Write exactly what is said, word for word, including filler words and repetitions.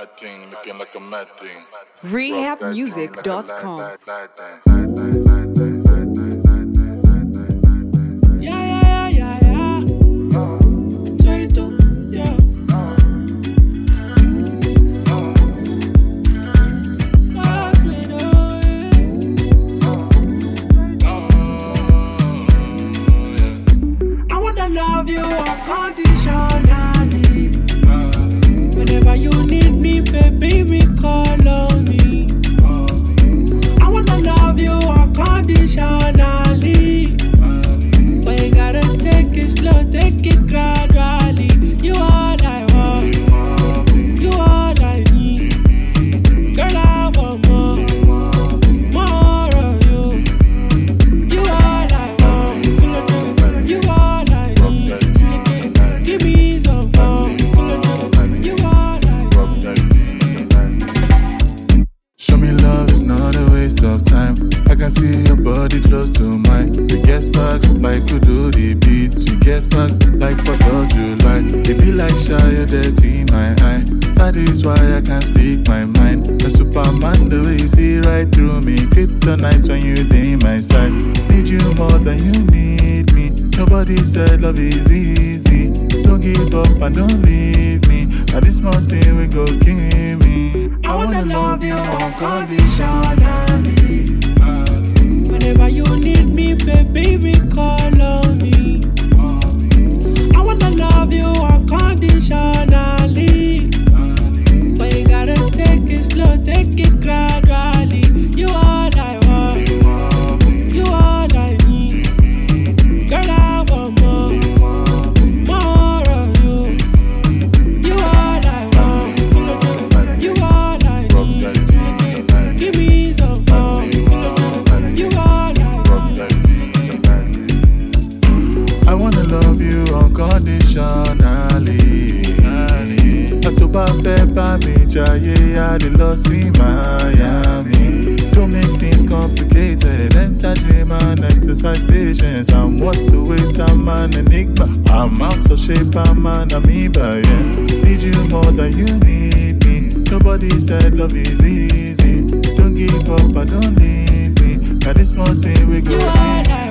Mad thing, looking like a mad thing. rehab music dot com. Yeah, yeah, yeah, yeah, yeah. twenty-two, yeah. Hustling away. I wanna love you unconditionally. Whenever you need me, baby, me call on me. I wanna love you unconditionally. But you gotta take it slow, take it gradually. You all I want, you all I need. Girl, I want more, more of you. You all I want, you all I need. Give me some more, you all I need. Show me love, it's not a waste of time. I can see your body close to mine. We get sparks like we do the beats. We get sparks like fourth of July. It be like shy, you're dirty in my eye. That is why I can't speak my mind. The Superman, the way you see right through me. Kryptonite when you day in my side. Need you more than you need me. Nobody said love is easy. Don't give up and don't leave me. Now this mountain we go kill me. I wanna love you unconditionally. Whenever you need me, baby, me call on me. I wanna love you unconditionally. But you gotta take it slow, take it gradually. You all I want, you all I need. Girl, I want more, more of you. You all I want, you all I need. Give me some more, you all I need. I wanna love you unconditionally. Atoba fe ba mi jaye, I dey lost in Miami. Don't make things complicated. Entertainment, exercise patience. I'm what the wait, I'm an enigma. I'm out of shape, I'm an amoeba, yeah. Need you more than you need me. Nobody said love is easy. Don't give up, I don't leave me. Now this mountain we go. You all I